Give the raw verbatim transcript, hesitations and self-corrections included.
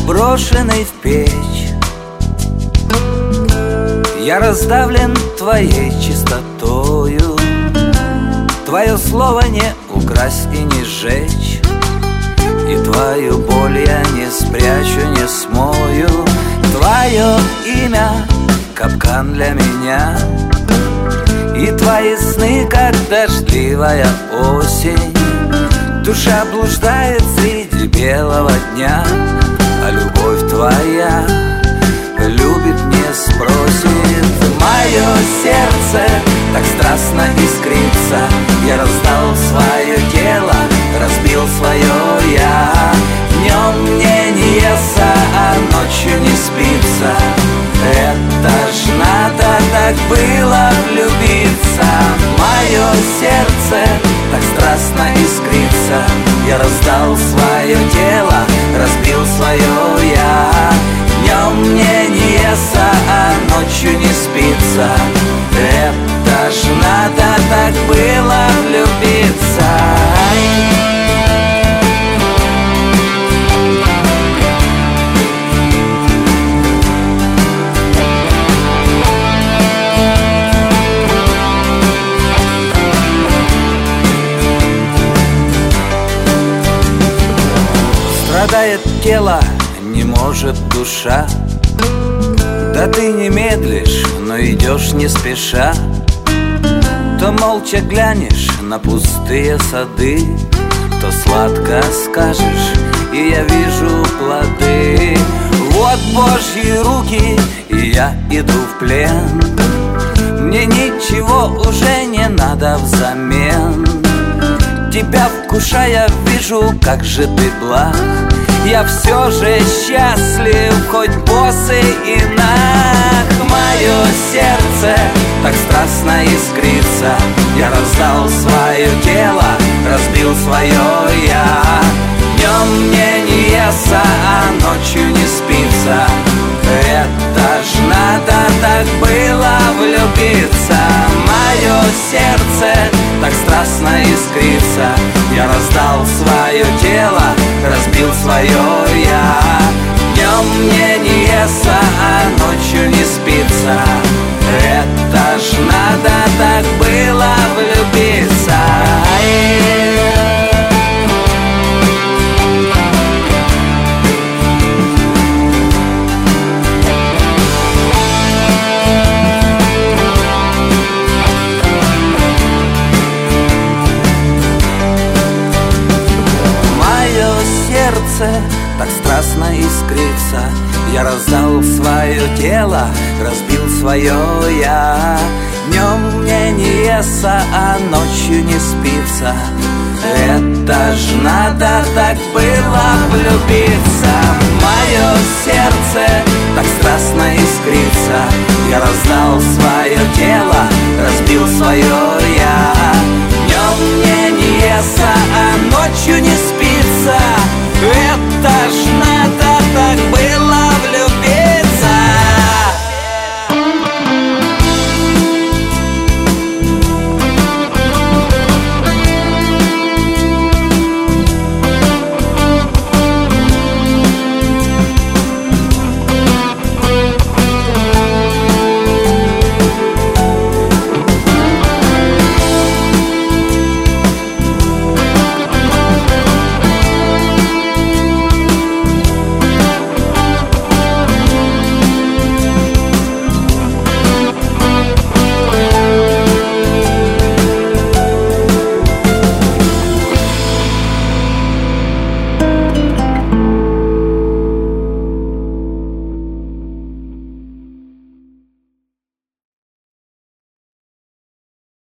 брошенный в печь. Я раздавлен твоей чистотою, твое слово не украсть и не сжечь, и твою боль я не спрячу, не смою. Твое имя — капкан для меня, и твои сны, как дождливая осень. Душа блуждает среди белого дня, а любовь твоя любит, не спросит. Мое сердце так страстно искрится, я раздал свое тело, разбил свое я. Днем мне не естся, а ночью не спится. Это ж надо так было влюбиться. Мое сердце так страстно искрится, я раздал свое тело, разбил свое я. Днем мне не естся, а ночью не спится. Это ж надо так было влюбиться. Страдает тело, не может душа. Да ты не медлишь, но идешь не спеша. То молча глянешь на пустые сады, то сладко скажешь, и я вижу плоды. Вот Божьи руки, и я иду в плен. Мне ничего уже не надо взамен. Тебя вкушая вижу, как же ты благ. Я все же счастлив, хоть босый и наг. Мое сердце так страстно искрится, я раздал свое тело, разбил свое я. Днем мне не естся, а ночью не спится. Это ж надо так было влюбиться. Мое сердце так страстно искрится, я раздал свое тело, разбил свое я. Днем мне не естся, а ночью не спится. Это ж надо так было влюбиться. Так страстно искрится, я раздал свое тело, разбил свое я. Днем мне не естся, а ночью не спится. Это ж надо так было влюбиться. Мое сердце так страстно искрится, я раздал свое тело, разбил свое я. Днем мне не естся, а ночью не спится. Это ж надо так было